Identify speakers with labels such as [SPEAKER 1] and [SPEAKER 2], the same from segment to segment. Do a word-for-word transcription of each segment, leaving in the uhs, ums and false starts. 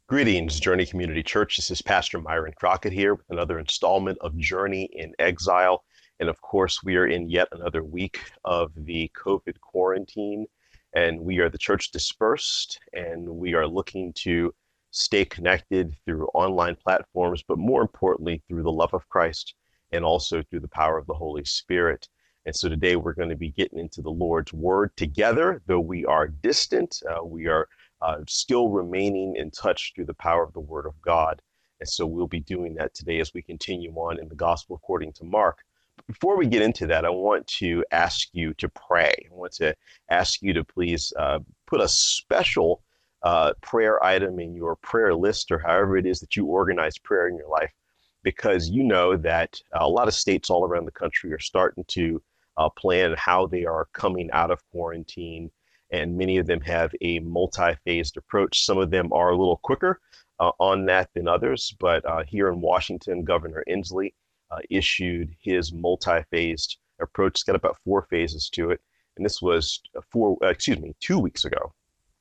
[SPEAKER 1] Greetings, Journey Community Church. This is Pastor Myron Crockett here with another installment of Journey in Exile. And of course, we are in yet another week of the COVID quarantine. And we are the church dispersed, and we are looking to stay connected through online platforms, but more importantly, through the love of Christ and also through the power of the Holy Spirit. And so today we're going to be getting into the Lord's Word together, though we are distant. Uh, we are uh, still remaining in touch through the power of the Word of God. And so we'll be doing that today as we continue on in the Gospel according to Mark. But before we get into that, I want to ask you to pray. I want to ask you to please uh, put a special uh, prayer item in your prayer list, or however it is that you organize prayer in your life, because you know that a lot of states all around the country are starting to uh, plan how they are coming out of quarantine. And many of them have a multi-phased approach. Some of them are a little quicker uh, on that than others. But uh, here in Washington, Governor Inslee uh, issued his multi-phased approach. It's got about four phases to it. And this was four, uh, excuse me, two weeks ago.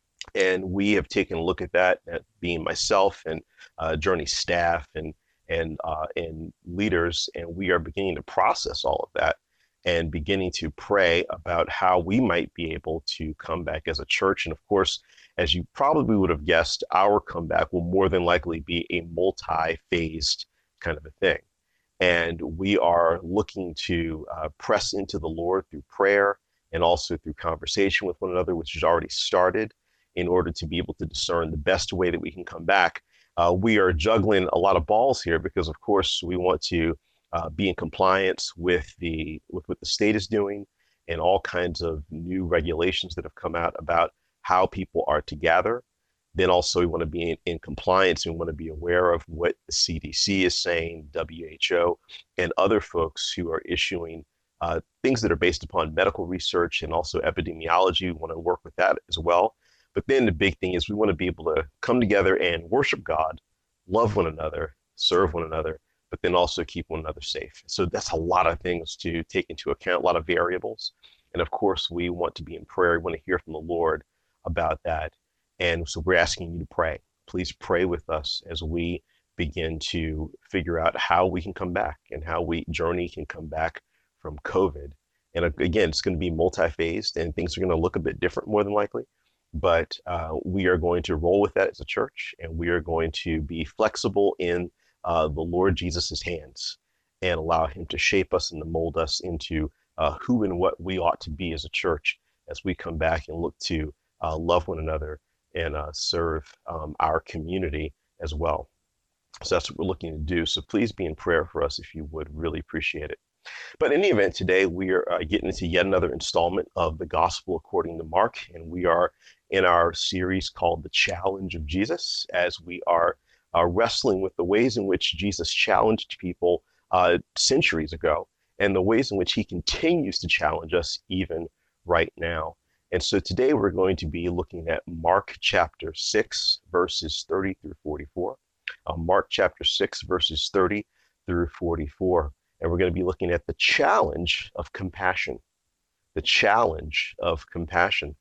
[SPEAKER 1] And we have taken a look at that, at being myself and uh, Journey staff and and uh, and leaders, and we are beginning to process all of that and beginning to pray about how we might be able to come back as a church. And of course, as you probably would have guessed, our comeback will more than likely be a multi-phased kind of a thing. And we are looking to uh, press into the Lord through prayer and also through conversation with one another, which has already started, in order to be able to discern the best way that we can come back. Uh, we are juggling a lot of balls here because, of course, we want to uh, be in compliance with the with what the state is doing and all kinds of new regulations that have come out about how people are to gather. Then also we want to be in, in compliance and we want to be aware of what the C D C is saying, W H O, and other folks who are issuing uh, things that are based upon medical research and also epidemiology. We want to work with that as well. But then the big thing is we want to be able to come together and worship God, love one another, serve one another, but then also keep one another safe. So that's a lot of things to take into account, a lot of variables. And of course, we want to be in prayer. We want to hear from the Lord about that. And so we're asking you to pray. Please pray with us as we begin to figure out how we can come back and how we Journey can come back from COVID. And again, it's going to be multi-phased and things are going to look a bit different more than likely. But uh, we are going to roll with that as a church, and we are going to be flexible in uh, the Lord Jesus's hands and allow him to shape us and to mold us into uh, who and what we ought to be as a church as we come back and look to uh, love one another and uh, serve um, our community as well. So that's what we're looking to do. So please be in prayer for us if you would. Really appreciate it. But in any event, today we are uh, getting into yet another installment of the Gospel according to Mark, and we are in our series called The Challenge of Jesus, as we are uh, wrestling with the ways in which Jesus challenged people uh, centuries ago, and the ways in which he continues to challenge us even right now. And so today we're going to be looking at Mark chapter six, verses thirty through forty-four. Uh, Mark chapter six, verses thirty through forty-four. And we're going to be looking at the challenge of compassion, the challenge of compassion.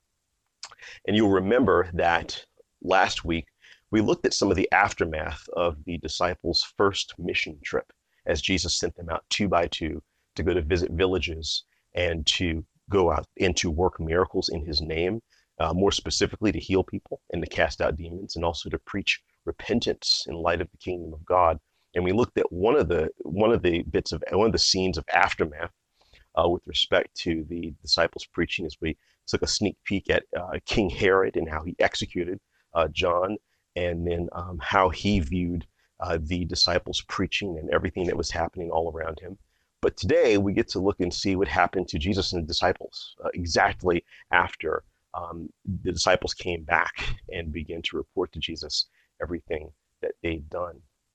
[SPEAKER 1] And you'll remember that last week we looked at some of the aftermath of the disciples' first mission trip as Jesus sent them out two by two to go to visit villages and to go out and to work miracles in his name, uh, more specifically to heal people and to cast out demons and also to preach repentance in light of the kingdom of God. And we looked at one of the one of the bits of one of the scenes of aftermath uh, with respect to the disciples preaching, as we took a sneak peek at uh, King Herod and how he executed uh, John, and then um, how he viewed uh, the disciples preaching and everything that was happening all around him. But today we get to look and see what happened to Jesus and the disciples uh, exactly after um, the disciples came back and began to report to Jesus everything that they'd done.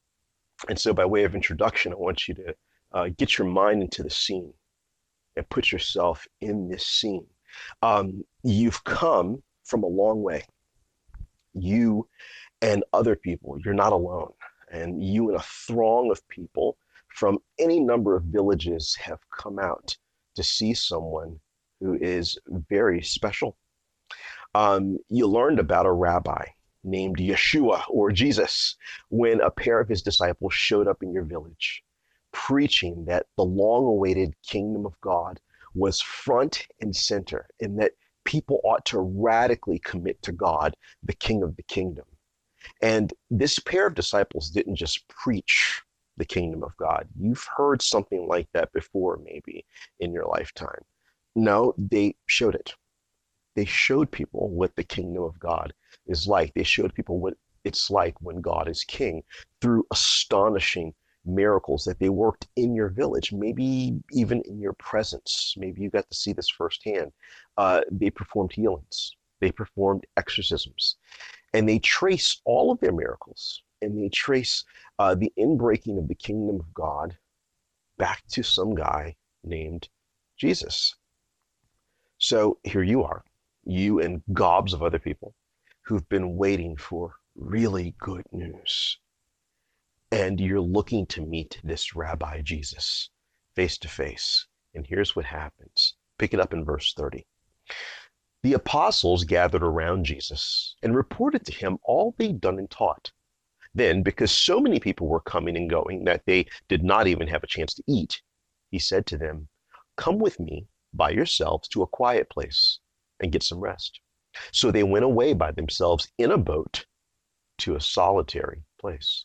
[SPEAKER 1] And so by way of introduction, I want you to uh, get your mind into the scene and put yourself in this scene. Um, you've come from a long way. You and other people, you're not alone. And you and a throng of people from any number of villages have come out to see someone who is very special. Um, you learned about a rabbi named Yeshua or Jesus when a pair of his disciples showed up in your village, preaching that the long-awaited kingdom of God was front and center, and that people ought to radically commit to God, the King of the kingdom. And this pair of disciples didn't just preach the kingdom of God. You've heard something like that before, maybe in your lifetime. No, they showed it. They showed people what the kingdom of God is like. They showed people what it's like when God is king through astonishing miracles that they worked in your village, maybe even in your presence. Maybe you got to see this firsthand. Uh, they performed healings. They performed exorcisms. And they trace all of their miracles, and they trace uh, the inbreaking of the kingdom of God back to some guy named Jesus. So here you are, you and gobs of other people who've been waiting for really good news. And you're looking to meet this Rabbi Jesus face to face. And here's what happens. Pick it up in verse thirty. The apostles gathered around Jesus and reported to him all they'd done and taught. Then, because so many people were coming and going that they did not even have a chance to eat, he said to them, "Come with me by yourselves to a quiet place and get some rest." So they went away by themselves in a boat to a solitary place.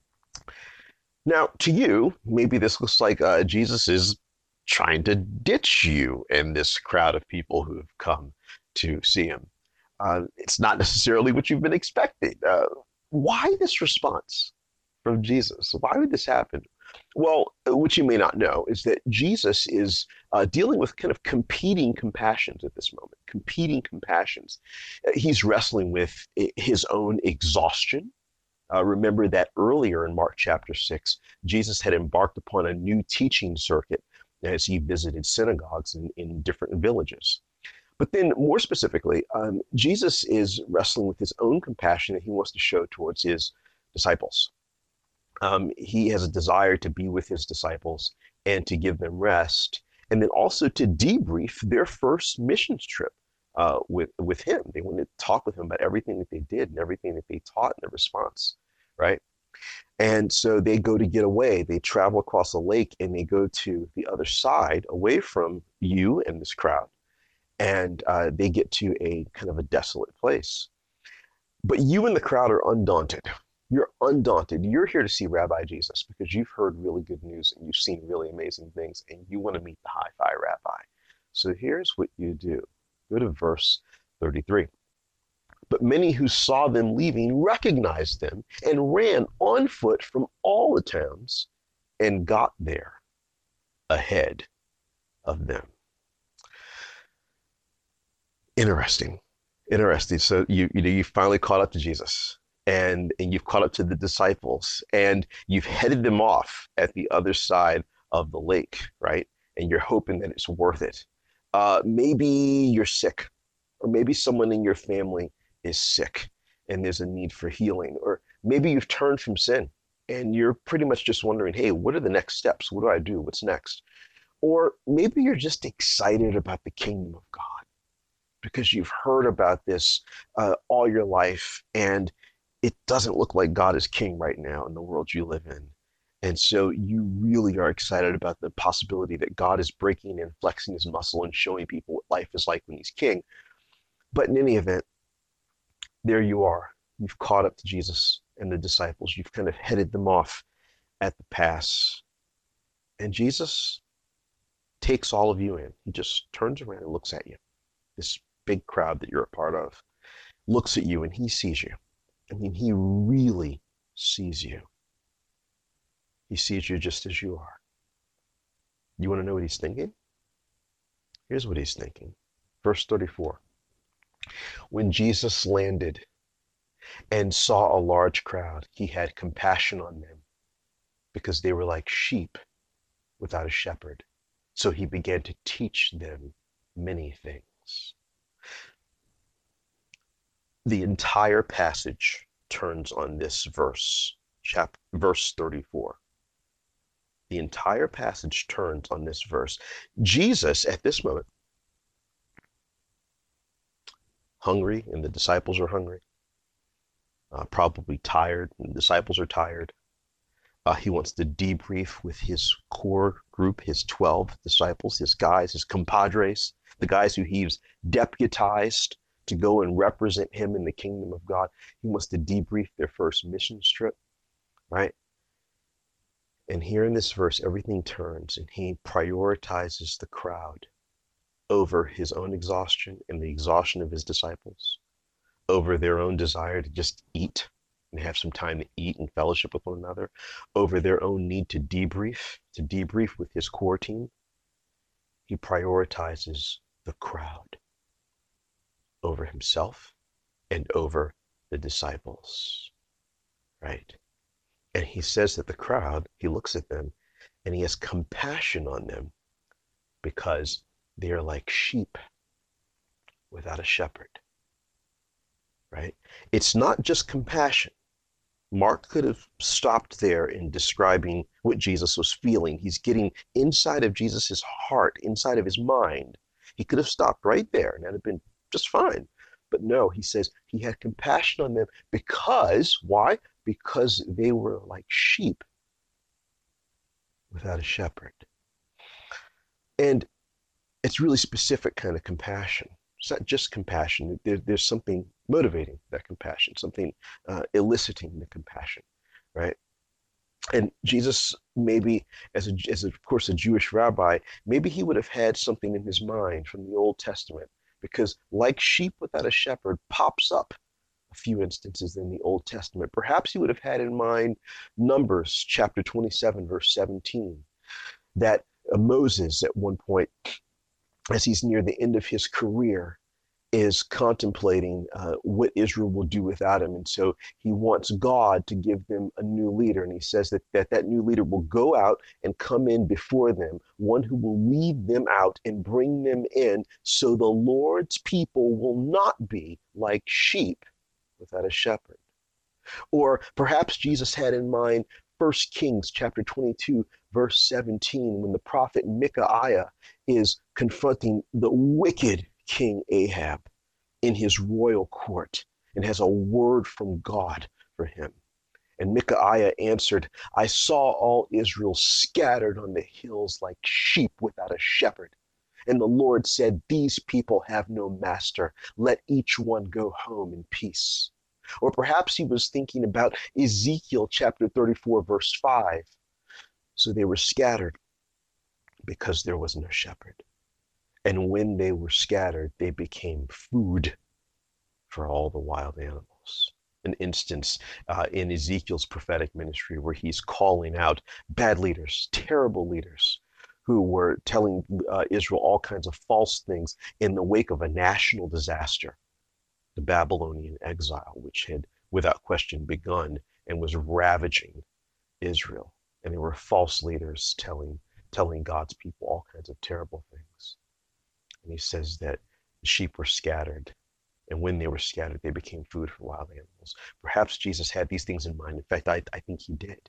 [SPEAKER 1] Now, to you, maybe this looks like uh, Jesus is trying to ditch you and this crowd of people who have come to see him. Uh, it's not necessarily what you've been expecting. Uh, why this response from Jesus? Why would this happen? Well, what you may not know is that Jesus is uh, dealing with kind of competing compassions at this moment, competing compassions. Uh, he's wrestling with his own exhaustion. Uh, remember that earlier in Mark chapter six, Jesus had embarked upon a new teaching circuit as he visited synagogues in, in different villages. But then more specifically, um, Jesus is wrestling with his own compassion that he wants to show towards his disciples. Um, he has a desire to be with his disciples and to give them rest, and then also to debrief their first missions trip uh, with, with him. They want to talk with him about everything that they did and everything that they taught and their response, right? And so they go to get away. They travel across a lake and they go to the other side, away from you and this crowd. And uh, they get to a kind of a desolate place. But you and the crowd are undaunted. You're undaunted. You're here to see Rabbi Jesus because you've heard really good news and you've seen really amazing things and you want to meet the hi-fi rabbi. So here's what you do. Go to verse thirty-three. But many who saw them leaving recognized them and ran on foot from all the towns and got there ahead of them. Interesting. Interesting. So you you know you finally caught up to Jesus and, and you've caught up to the disciples and you've headed them off at the other side of the lake, right? And you're hoping that it's worth it. Uh, maybe you're sick, or maybe someone in your family is sick and there's a need for healing, or maybe you've turned from sin and you're pretty much just wondering, hey, what are the next steps? What do I do? What's next? Or maybe you're just excited about the kingdom of God because you've heard about this uh, all your life and it doesn't look like God is king right now in the world you live in. And so you really are excited about the possibility that God is breaking and flexing his muscle and showing people what life is like when he's king. But in any event, there you are. You've caught up to Jesus and the disciples. You've kind of headed them off at the pass. And Jesus takes all of you in. He just turns around and looks at you. This big crowd that you're a part of looks at you and he sees you. I mean, he really sees you. He sees you just as you are. You want to know what he's thinking? Here's what he's thinking. Verse thirty-four. When Jesus landed and saw a large crowd, he had compassion on them because they were like sheep without a shepherd. So he began to teach them many things. The entire passage turns on this verse, chapter, verse thirty-four. The entire passage turns on this verse. Jesus, at this moment, hungry, and the disciples are hungry, uh, probably tired, and the disciples are tired. Uh, he wants to debrief with his core group, his twelve disciples, his guys, his compadres, the guys who he's deputized to go and represent him in the kingdom of God. He wants to debrief their first mission trip, right? And here in this verse, everything turns, and he prioritizes the crowd over his own exhaustion and the exhaustion of his disciples, over their own desire to just eat and have some time to eat and fellowship with one another, over their own need to debrief, to debrief with his core team. He prioritizes the crowd over himself and over the disciples, right? And he says that the crowd, he looks at them and he has compassion on them because they are like sheep without a shepherd, right? It's not just compassion. Mark could have stopped there in describing what Jesus was feeling. He's getting inside of Jesus's heart, inside of his mind. He could have stopped right there and that'd have been just fine. But no, he says he had compassion on them because, why? Because they were like sheep without a shepherd. And it's really specific kind of compassion. It's not just compassion. There, there's something motivating that compassion, something uh, eliciting the compassion, right? And Jesus, maybe as a, as a, of course a Jewish rabbi, maybe he would have had something in his mind from the Old Testament, because like sheep without a shepherd pops up a few instances in the Old Testament. Perhaps he would have had in mind Numbers chapter twenty-seven, verse seventeen, that uh, Moses at one point, as he's near the end of his career, is contemplating uh, what Israel will do without him. And so he wants God to give them a new leader. And he says that that, that new leader will go out and come in before them, one who will lead them out and bring them in, so the Lord's people will not be like sheep without a shepherd. Or perhaps Jesus had in mind First Kings chapter twenty-two, verse seventeen, when the prophet Micaiah is confronting the wicked King Ahab in his royal court and has a word from God for him. And Micaiah answered, I saw all Israel scattered on the hills like sheep without a shepherd. And the Lord said, these people have no master. Let each one go home in peace. Or perhaps he was thinking about Ezekiel chapter thirty-four, verse five. So they were scattered because there was no shepherd. And when they were scattered, they became food for all the wild animals. An instance uh, in Ezekiel's prophetic ministry where he's calling out bad leaders, terrible leaders, who were telling uh, Israel all kinds of false things in the wake of a national disaster, the Babylonian exile, which had without question begun and was ravaging Israel. And there were false leaders telling, telling God's people all kinds of terrible things. And he says that the sheep were scattered, and when they were scattered, they became food for wild animals. Perhaps Jesus had these things in mind. In fact, I, I think he did.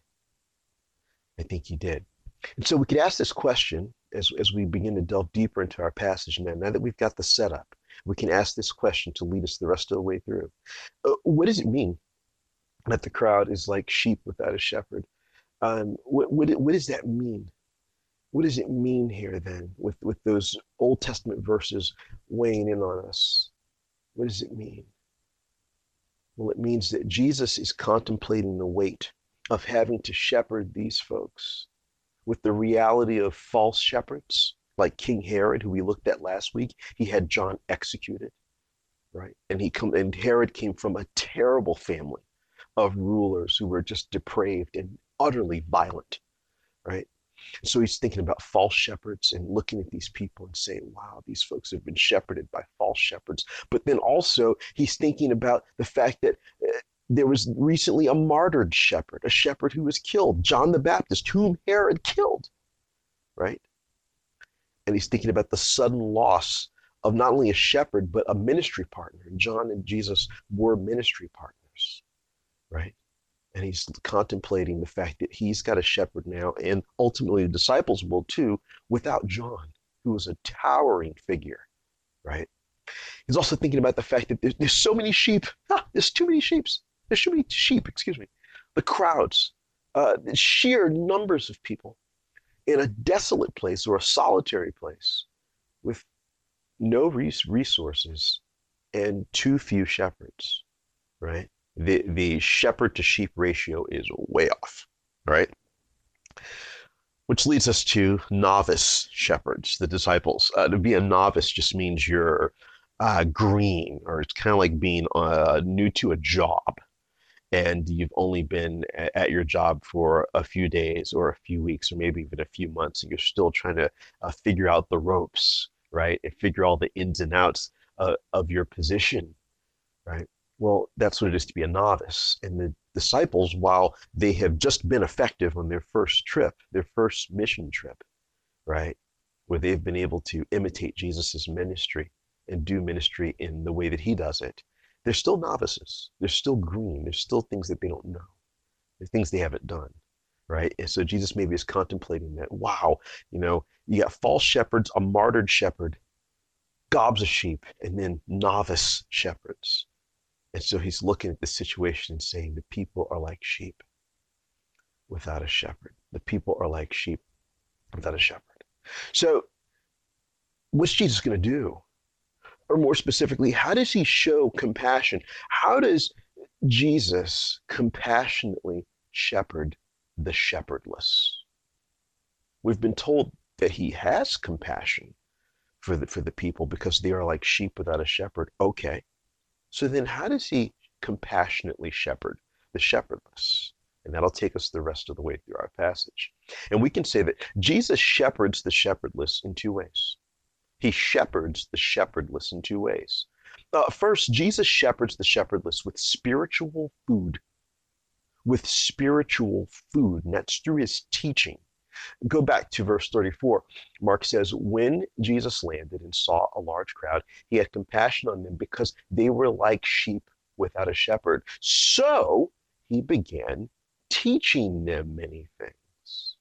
[SPEAKER 1] I think he did. And so we could ask this question as, as we begin to delve deeper into our passage now. Now that we've got the setup, we can ask this question to lead us the rest of the way through. Uh, what does it mean that the crowd is like sheep without a shepherd? Um, what, what, what does that mean? What does it mean here then with, with those Old Testament verses weighing in on us? What does it mean? Well, it means that Jesus is contemplating the weight of having to shepherd these folks with the reality of false shepherds, like King Herod, who we looked at last week. He had John executed, right? And he come, and Herod came from a terrible family of rulers who were just depraved and utterly violent, right? So he's thinking about false shepherds and looking at these people and saying, wow, these folks have been shepherded by false shepherds. But then also he's thinking about the fact that uh, there was recently a martyred shepherd, a shepherd who was killed, John the Baptist, whom Herod killed, right? And he's thinking about the sudden loss of not only a shepherd, but a ministry partner. And John and Jesus were ministry partners, right? And he's contemplating the fact that he's got a shepherd now, and ultimately the disciples will too, without John, who was a towering figure, right? He's also thinking about the fact that there's, there's so many sheep. Ah, there's too many sheep. There should be sheep, excuse me. The crowds, uh, the sheer numbers of people in a desolate place or a solitary place with no res- resources and too few shepherds, right? The the shepherd to sheep ratio is way off, right? Which leads us to novice shepherds, the disciples. Uh, to be a novice just means you're uh, green, or it's kind of like being uh, new to a job, and you've only been at your job for a few days or a few weeks or maybe even a few months, and you're still trying to uh, figure out the ropes, right? And figure all the ins and outs uh, of your position, right? Well, that's what it is to be a novice. And the disciples, while they have just been effective on their first trip, their first mission trip, right? Where they've been able to imitate Jesus's ministry and do ministry in the way that he does it, they're still novices. They're still green. There's still things that they don't know. There's things they haven't done, right? And so Jesus maybe is contemplating that, wow, you know, you got false shepherds, a martyred shepherd, gobs of sheep, and then novice shepherds. And so he's looking at the situation and saying, the people are like sheep without a shepherd. The people are like sheep without a shepherd. So what's Jesus going to do? Or more specifically, how does he show compassion? How does Jesus compassionately shepherd the shepherdless? We've been told that he has compassion for the, for the people because they are like sheep without a shepherd. Okay. So then how does he compassionately shepherd the shepherdless? And that'll take us the rest of the way through our passage. And we can say that Jesus shepherds the shepherdless in two ways. He shepherds the shepherdless in two ways. Uh, first, Jesus shepherds the shepherdless with spiritual food. With spiritual food, and that's through his teaching. Go back to verse thirty-four. Mark says, when Jesus landed and saw a large crowd, he had compassion on them because they were like sheep without a shepherd. So he began teaching them many things.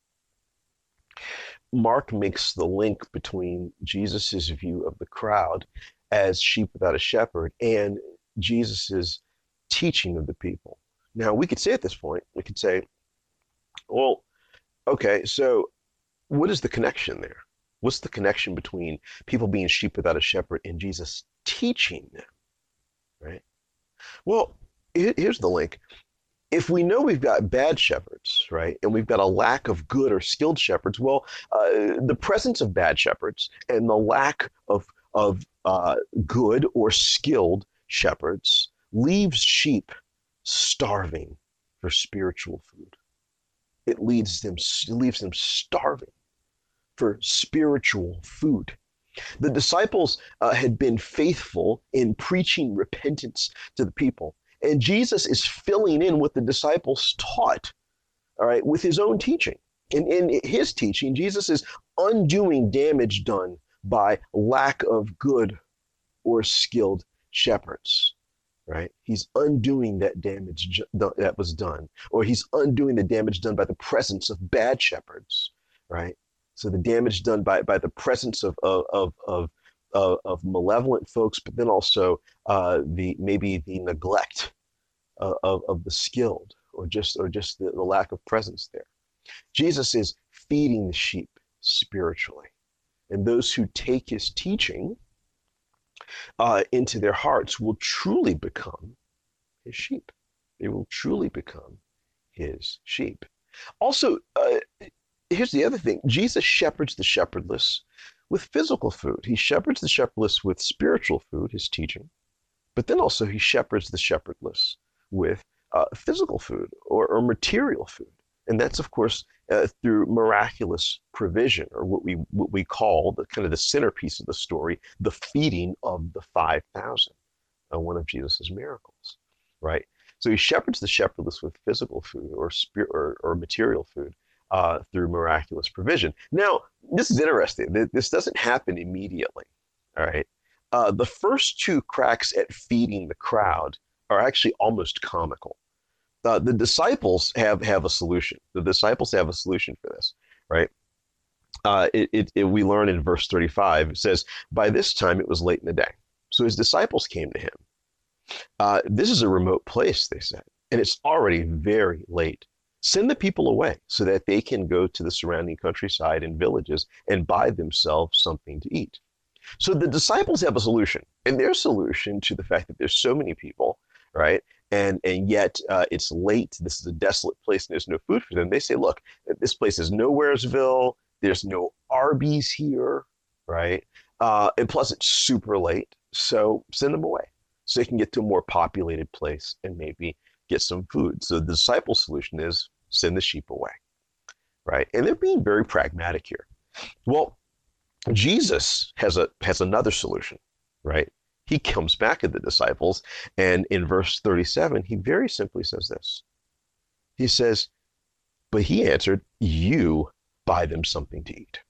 [SPEAKER 1] Mark makes the link between Jesus's view of the crowd as sheep without a shepherd and Jesus's teaching of the people. Now, we could say at this point, we could say, well, okay, so what is the connection there? What's the connection between people being sheep without a shepherd and Jesus teaching them, right? Well, here's the link. If we know we've got bad shepherds, right, and we've got a lack of good or skilled shepherds, well, uh, the presence of bad shepherds and the lack of, of uh, good or skilled shepherds leaves sheep starving for spiritual food. It leads them, it leaves them starving for spiritual food. The disciples uh, had been faithful in preaching repentance to the people. And Jesus is filling in what the disciples taught, all right, with his own teaching. And in his teaching, Jesus is undoing damage done by lack of good or skilled shepherds, right? He's undoing that damage that was done, or he's undoing the damage done by the presence of bad shepherds, right? So the damage done by, by the presence of, of, of, of Of, of malevolent folks, but then also uh, the maybe the neglect of, of, of the skilled, or just or just the, the lack of presence there. Jesus is feeding the sheep spiritually, and those who take his teaching uh, into their hearts will truly become his sheep. They will truly become his sheep. Also, uh, here's the other thing: Jesus shepherds the shepherdless with physical food. He shepherds the shepherdless with spiritual food, his teaching, but then also he shepherds the shepherdless with uh, physical food or, or material food. And that's, of course, uh, through miraculous provision, or what we what we call the kind of the centerpiece of the story, the feeding of the five thousand, uh, one of Jesus's miracles, right? So he shepherds the shepherdless with physical food or spirit or, or material food, Uh, through miraculous provision. Now, this is interesting. This doesn't happen immediately, all right? Uh, the first two cracks at feeding the crowd are actually almost comical. Uh, the disciples have, have a solution. The disciples have a solution for this, right? Uh, it, it, it, we learn in verse thirty-five, it says, by this time it was late in the day. So his disciples came to him. Uh, this is a remote place, they said. and it's already very late. Send the people away so that they can go to the surrounding countryside and villages and buy themselves something to eat. So the disciples have a solution, and their solution to the fact that there's so many people, right? And and yet uh, it's late. This is a desolate place, and there's no food for them. They say, look, this place is nowheresville. There's no Arby's here, right? Uh, and plus, it's super late. So send them away so they can get to a more populated place and maybe get some food. So the disciple solution is send the sheep away, right? And they're being very pragmatic here. Well, Jesus has a has another solution, right? He comes back at the disciples, and in verse thirty-seven, he very simply says this. He says, but he answered, you buy them something to eat.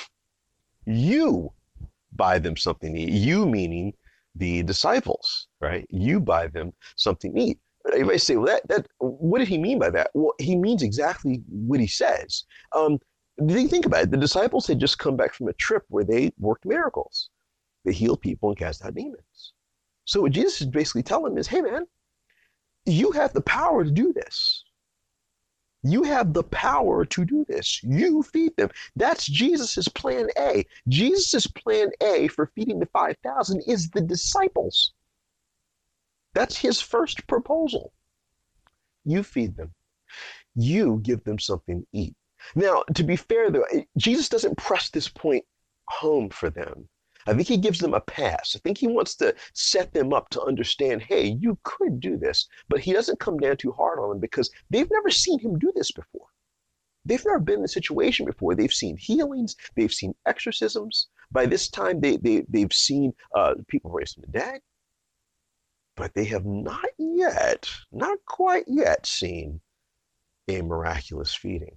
[SPEAKER 1] You buy them something to eat. You meaning the disciples, right? You buy them something to eat. Everybody say, well, that, that, what did he mean by that? Well, he means exactly what he says. Um, think about it. The disciples had just come back from a trip where they worked miracles. They healed people and cast out demons. So what Jesus is basically telling them is, hey, man, you have the power to do this. You have the power to do this. You feed them. That's Jesus's plan A. Jesus's plan A for feeding the five thousand is the disciples. That's his first proposal. You feed them. You give them something to eat. Now, to be fair, though, Jesus doesn't press this point home for them. I think he gives them a pass. I think he wants to set them up to understand, hey, you could do this, but he doesn't come down too hard on them because they've never seen him do this before. They've never been in the situation before. They've seen healings. They've seen exorcisms. By this time, they, they, they've seen uh, people raised from the dead, but they have not yet, not quite yet seen a miraculous feeding.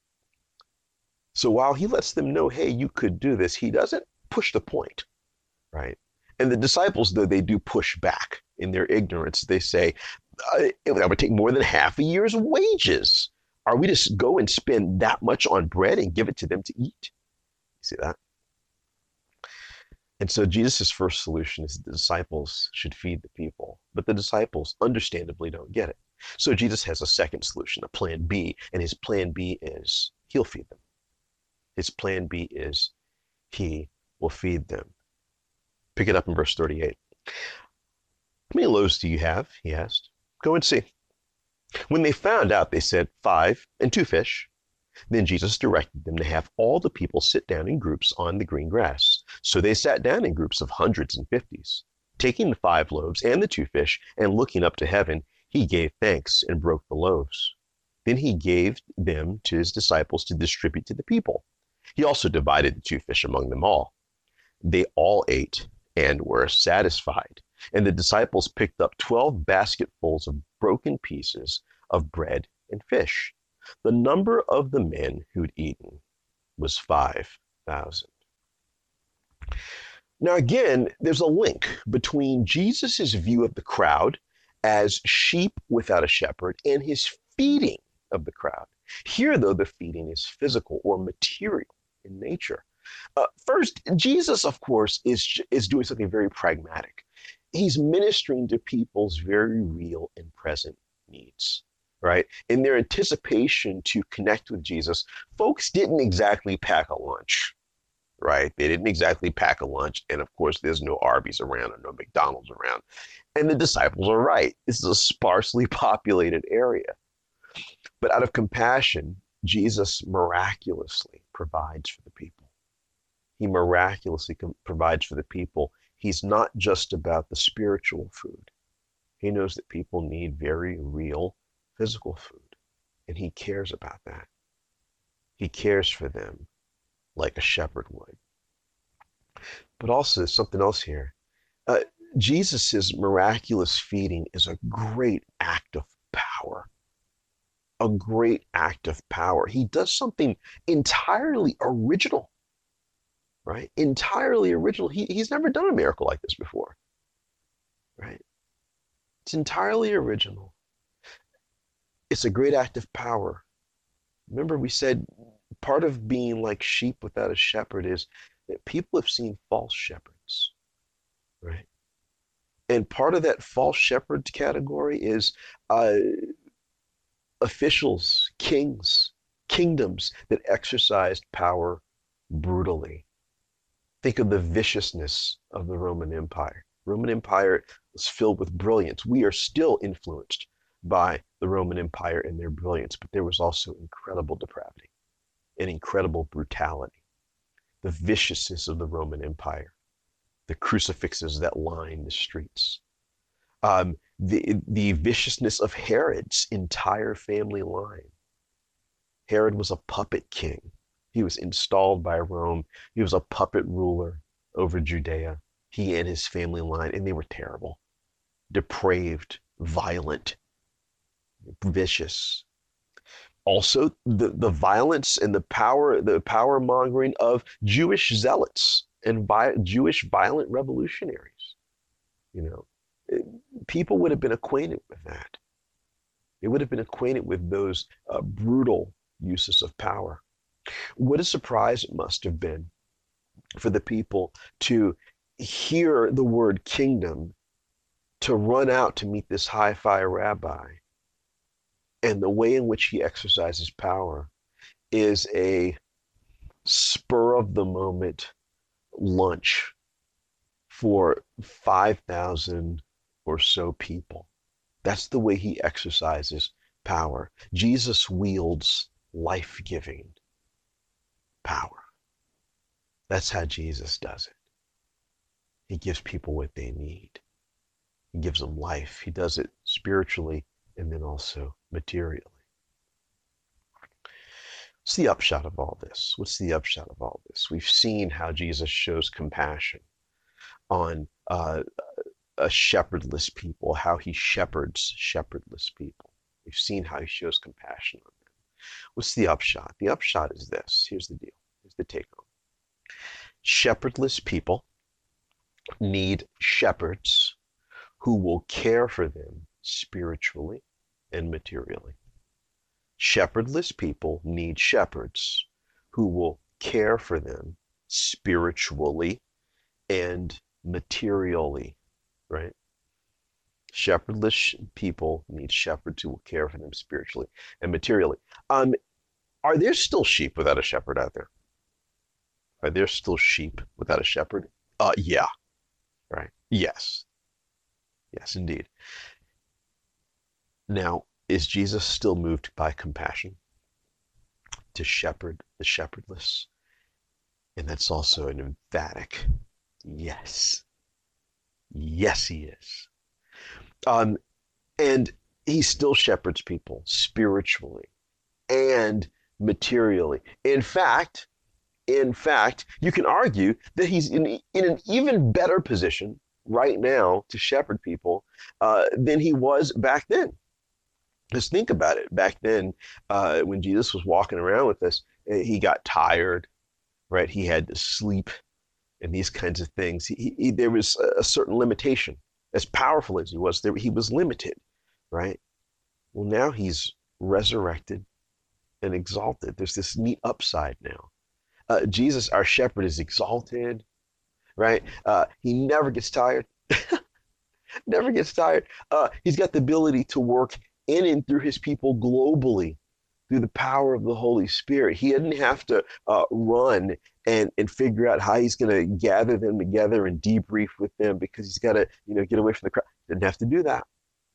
[SPEAKER 1] So while he lets them know, hey, you could do this, he doesn't push the point, right? And the disciples, though, they do push back in their ignorance. They say, that would take more than half a year's wages. Are we to go and spend that much on bread and give it to them to eat? You see that? And so Jesus' first solution is the disciples should feed the people, but the disciples understandably don't get it. So Jesus has a second solution, a plan B, and his plan B is he'll feed them. His plan B is he will feed them. Pick it up in verse thirty-eight. How many loaves do you have? He asked. Go and see. When they found out, they said, five and two fish. Then Jesus directed them to have all the people sit down in groups on the green grass. So they sat down in groups of hundreds and fifties. Taking the five loaves and the two fish, and looking up to heaven, he gave thanks and broke the loaves. Then he gave them to his disciples to distribute to the people. He also divided the two fish among them all. They all ate and were satisfied. And the disciples picked up twelve basketfuls of broken pieces of bread and fish. The number of the men who'd eaten was five thousand. Now, again, there's a link between Jesus' view of the crowd as sheep without a shepherd and his feeding of the crowd. Here, though, the feeding is physical or material in nature. Uh, first, Jesus, of course, is, is doing something very pragmatic. He's ministering to people's very real and present needs, right? In their anticipation to connect with Jesus, folks didn't exactly pack a lunch, right? They didn't exactly pack a lunch. And of course, there's no Arby's around or no McDonald's around. And the disciples are right. This is a sparsely populated area. But out of compassion, Jesus miraculously provides for the people. He miraculously provides for the people. He's not just about the spiritual food. He knows that people need very real physical food, and he cares about that. He cares for them like a shepherd would. But also, something else here. Uh, Jesus' miraculous feeding is a great act of power. A great act of power. He does something entirely original. Right? Entirely original. He, he's never done a miracle like this before. Right? It's entirely original. It's a great act of power. Remember, we said part of being like sheep without a shepherd is that people have seen false shepherds. Right? And part of that false shepherd category is uh, officials, kings, kingdoms that exercised power brutally. Think of the viciousness of the Roman Empire. Roman Empire was filled with brilliance. We are still influenced by the Roman Empire and their brilliance, but there was also incredible depravity and incredible brutality. The viciousness of the Roman Empire, the crucifixes that line the streets, um, the, the viciousness of Herod's entire family line. Herod was a puppet king. He was installed by Rome. He was a puppet ruler over Judea, he and his family line, and they were terrible, depraved, violent, vicious. Also, the, the violence and the power, the power mongering of Jewish zealots and vi- Jewish violent revolutionaries. You know, it, people would have been acquainted with that. They would have been acquainted with those uh, brutal uses of power. What a surprise it must have been for the people to hear the word kingdom, to run out to meet this hi-fi rabbi. And the way in which he exercises power is a spur of the moment lunch for five thousand or so people. That's the way he exercises power. Jesus wields life-giving power. That's how Jesus does it. He gives people what they need. He gives them life. He does it spiritually and then also materially. What's the upshot of all this? What's the upshot of all this? We've seen how Jesus shows compassion on uh, a shepherdless people, how he shepherds shepherdless people. We've seen how he shows compassion on them. What's the upshot? The upshot is this. Here's the deal. Here's the take home. Shepherdless people need shepherds who will care for them spiritually and materially. Shepherdless people need shepherds who will care for them spiritually and materially, right? Shepherdless people need shepherds who will care for them spiritually and materially. Um, are there still sheep without a shepherd out there? Are there still sheep without a shepherd? Uh, yeah, right. Yes. Yes, indeed. Now, is Jesus still moved by compassion to shepherd the shepherdless? And that's also an emphatic yes. Yes, he is. Um, and he still shepherds people spiritually and materially. In fact, in fact, you can argue that he's in, in an even better position right now to shepherd people uh, than he was back then. Just think about it. Back then, uh, when Jesus was walking around with us, he got tired, right? He had to sleep and these kinds of things. He, he, there was a certain limitation. As powerful as he was, there, he was limited, right? Well, now he's resurrected and exalted. There's this neat upside now. Uh, Jesus, our shepherd, is exalted, right? Uh, he never gets tired. Never gets tired. Uh, he's got the ability to work in and through his people globally through the power of the Holy Spirit. He didn't have to uh, run and, and figure out how he's going to gather them together and debrief with them because he's got to, you know, get away from the crowd. Didn't have to do that.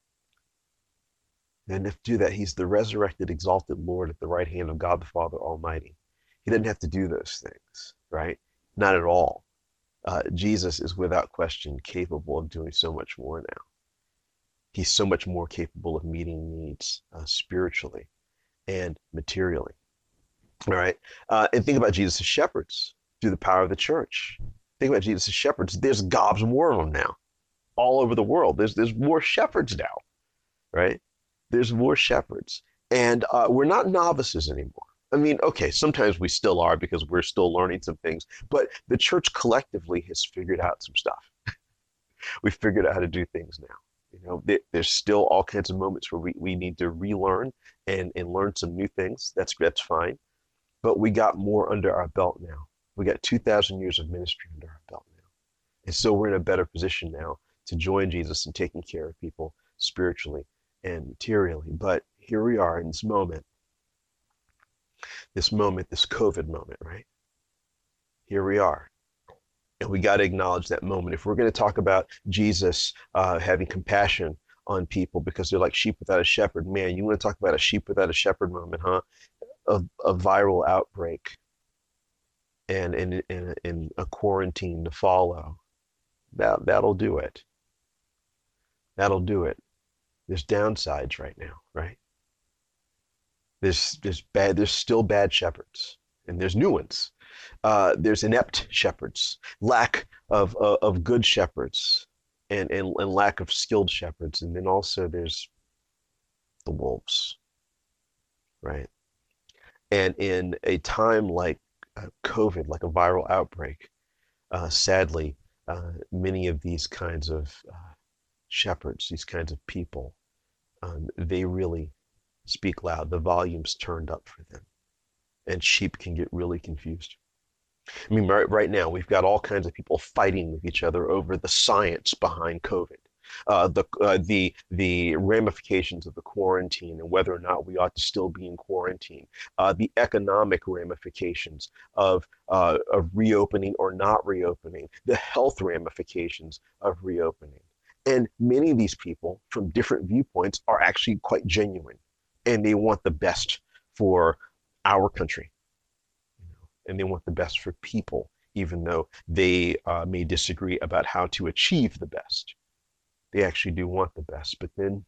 [SPEAKER 1] Didn't have to do that. He's the resurrected, exalted Lord at the right hand of God the Father Almighty. He didn't have to do those things, right? Not at all. Uh, Jesus is without question capable of doing so much more now. He's so much more capable of meeting needs uh, spiritually and materially. All right. Uh, and think about Jesus as shepherds through the power of the church. Think about Jesus as shepherds. There's gobs more of them now, all over the world. There's there's more shepherds now, right? There's more shepherds, and uh, we're not novices anymore. I mean, okay, sometimes we still are because we're still learning some things, but the church collectively has figured out some stuff. We've figured out how to do things now. You know, there, there's still all kinds of moments where we, we need to relearn and, and learn some new things. That's that's fine. But we got more under our belt now. We got two thousand years of ministry under our belt now. And so we're in a better position now to join Jesus in taking care of people spiritually and materially. But here we are in this moment, this moment, this COVID moment, right? Here we are. And we got to acknowledge that moment. If we're going to talk about Jesus uh, having compassion on people because they're like sheep without a shepherd, man, you want to talk about a sheep without a shepherd moment, huh? A, a viral outbreak and, and, and, and a quarantine to follow. That, that'll do it. That'll do it. There's downsides right now, right? There's, there's bad, there's still bad shepherds, and there's new ones. Uh, there's inept shepherds, lack of, uh, of good shepherds, and, and, and lack of skilled shepherds. And then also there's the wolves, right? And in a time like uh, COVID, like a viral outbreak, uh, sadly, uh, many of these kinds of uh, shepherds, these kinds of people, um, they really speak loud. The volume's turned up for them, and sheep can get really confused. I mean, right, right now, we've got all kinds of people fighting with each other over the science behind COVID, uh, the, uh, the, the ramifications of the quarantine and whether or not we ought to still be in quarantine, uh, the economic ramifications of, uh, of reopening or not reopening, the health ramifications of reopening. And many of these people from different viewpoints are actually quite genuine, and they want the best for our country. And they want the best for people, even though they uh, may disagree about how to achieve the best. They actually do want the best. But then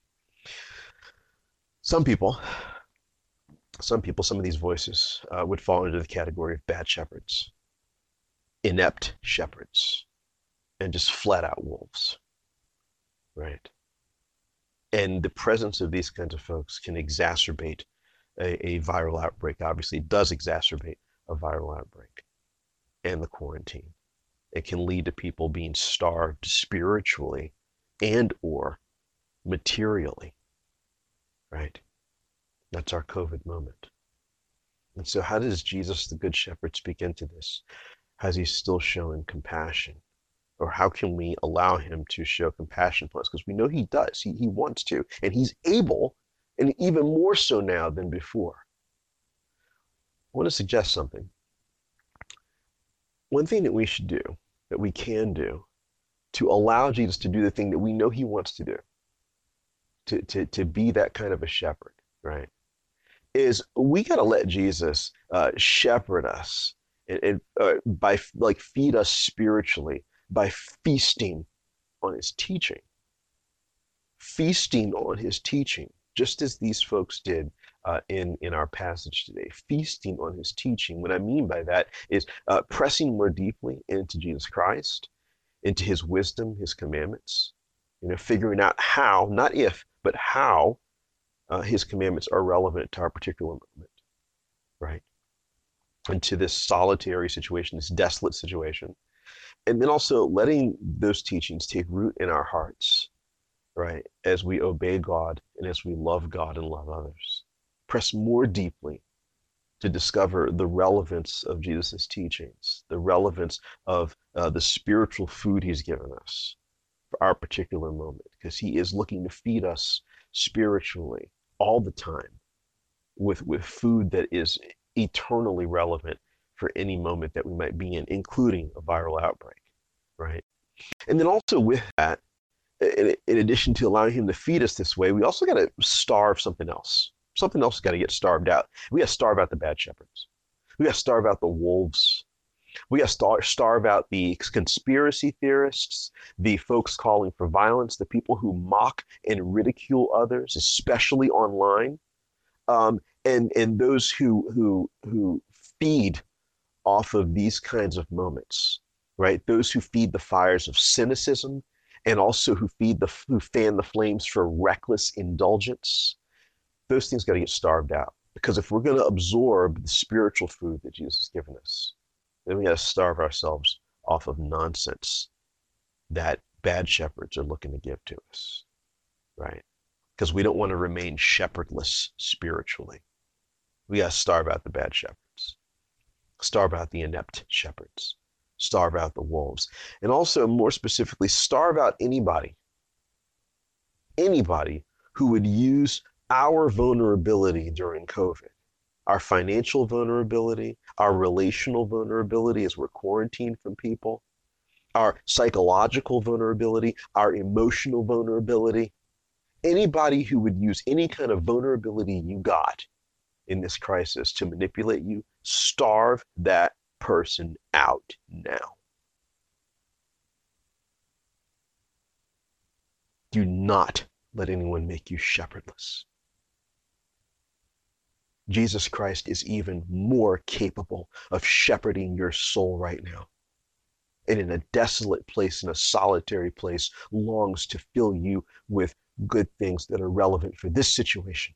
[SPEAKER 1] some people, some people, some of these voices uh, would fall into the category of bad shepherds, inept shepherds, and just flat out wolves, right? And the presence of these kinds of folks can exacerbate a, a viral outbreak. Obviously, it does exacerbate a viral outbreak and the quarantine. It can lead to people being starved spiritually and or materially, right? That's our COVID moment. And so how does Jesus, the Good Shepherd, speak into this? Has he still shown compassion? Or how can we allow him to show compassion for us? Because we know he does. He, he wants to, and he's able, and even more so now than before. I want to suggest something. One thing that we should do, that we can do, to allow Jesus to do the thing that we know he wants to do, to, to, to be that kind of a shepherd, right, is we got to let Jesus uh, shepherd us and, and uh, by like feed us spiritually by feasting on his teaching. Feasting on his teaching, just as these folks did uh, in, in our passage today. Feasting on his teaching. What I mean by that is uh, pressing more deeply into Jesus Christ, into his wisdom, his commandments, you know, figuring out how, not if, but how uh, his commandments are relevant to our particular moment, right? And to this solitary situation, this desolate situation. And then also letting those teachings take root in our hearts, right? As we obey God and as we love God and love others. Press more deeply to discover the relevance of Jesus' teachings, the relevance of uh, the spiritual food he's given us for our particular moment, because he is looking to feed us spiritually all the time with, with food that is eternally relevant for any moment that we might be in, including a viral outbreak, right? And then also with that, in, in addition to allowing him to feed us this way, we also got to starve something else. Something else has got to get starved out. We got to starve out the bad shepherds. We got to starve out the wolves. We got to star- starve out the conspiracy theorists, the folks calling for violence, the people who mock and ridicule others, especially online, um, and and those who who who feed off of these kinds of moments, right? Those who feed the fires of cynicism, and also who feed the who fan the flames for reckless indulgence. Those things got to get starved out, because if we're going to absorb the spiritual food that Jesus has given us, then we got to starve ourselves off of nonsense that bad shepherds are looking to give to us, right? Because we don't want to remain shepherdless spiritually. We got to starve out the bad shepherds, starve out the inept shepherds, starve out the wolves, and also more specifically, starve out anybody Anybody who would use our vulnerability during COVID, our financial vulnerability, our relational vulnerability as we're quarantined from people, our psychological vulnerability, our emotional vulnerability, anybody who would use any kind of vulnerability you got in this crisis to manipulate you, starve that person out now. Do not let anyone make you shepherdless. Jesus Christ is even more capable of shepherding your soul right now. And in a desolate place, in a solitary place, longs to fill you with good things that are relevant for this situation.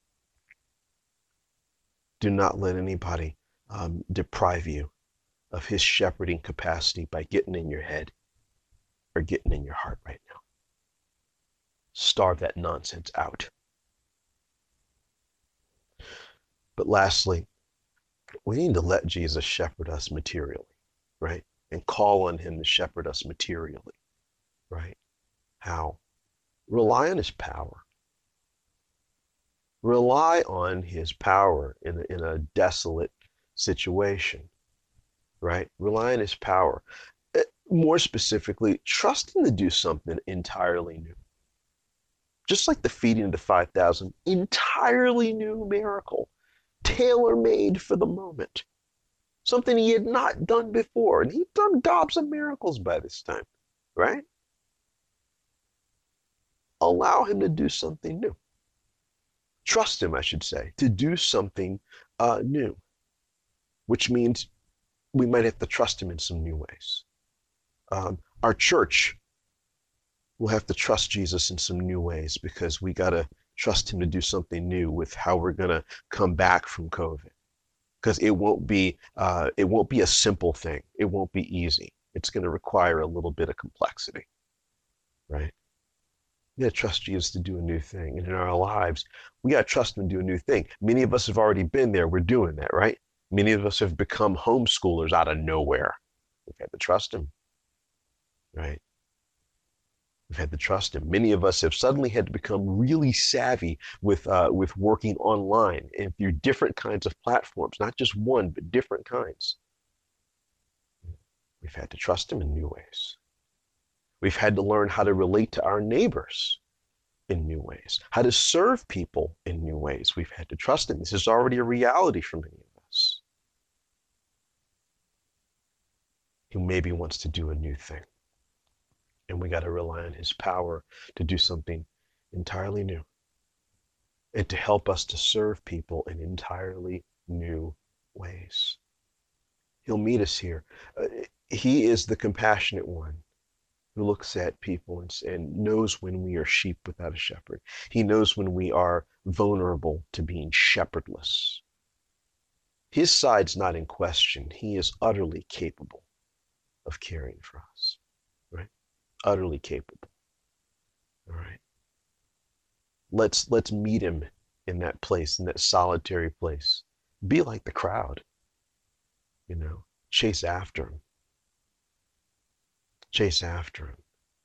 [SPEAKER 1] Do not let anybody um, deprive you of his shepherding capacity by getting in your head or getting in your heart right now. Starve that nonsense out. But lastly, we need to let Jesus shepherd us materially, right? And call on him to shepherd us materially, right? How? Rely on his power. Rely on his power in a, in a desolate situation, right? Rely on his power. More specifically, trust him to do something entirely new. Just like the feeding of the five thousand, entirely new miracle, tailor-made for the moment. Something he had not done before. And he'd done gobs of miracles by this time, right? Allow him to do something new. Trust him, I should say, to do something uh, new, which means we might have to trust him in some new ways. Um, our church will have to trust Jesus in some new ways because we got to trust him to do something new with how we're going to come back from COVID. Because it won't be uh, it won't be a simple thing. It won't be easy. It's going to require a little bit of complexity, right? We got to trust Jesus to do a new thing. And in our lives, we got to trust him to do a new thing. Many of us have already been there. We're doing that, right? Many of us have become homeschoolers out of nowhere. We've had to trust him, right? We've had to trust him. Many of us have suddenly had to become really savvy with uh, with working online and through different kinds of platforms, not just one, but different kinds. We've had to trust him in new ways. We've had to learn how to relate to our neighbors in new ways, how to serve people in new ways. We've had to trust him. This is already a reality for many of us. He maybe wants to do a new thing. And we got to rely on his power to do something entirely new and to help us to serve people in entirely new ways. He'll meet us here. Uh, he is the compassionate one who looks at people and, and knows when we are sheep without a shepherd. He knows when we are vulnerable to being shepherdless. His side's not in question. He is utterly capable of caring for us, right? Utterly capable. All right. Let's let's meet him in that place, in that solitary place. Be like the crowd. You know, chase after him. Chase after him.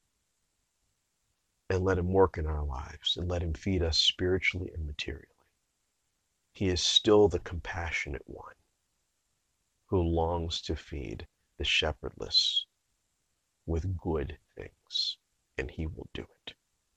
[SPEAKER 1] And let him work in our lives and let him feed us spiritually and materially. He is still the compassionate one who longs to feed the shepherdless with good things, and he will do it.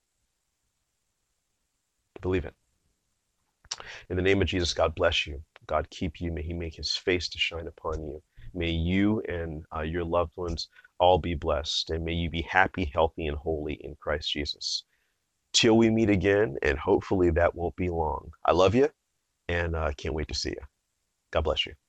[SPEAKER 1] Believe it. In the name of Jesus, God bless you. God keep you. May he make his face to shine upon you. May you and uh, your loved ones all be blessed, and may you be happy, healthy, and holy in Christ Jesus. Till we meet again, and hopefully that won't be long. I love you, and I uh, can't wait to see you. God bless you.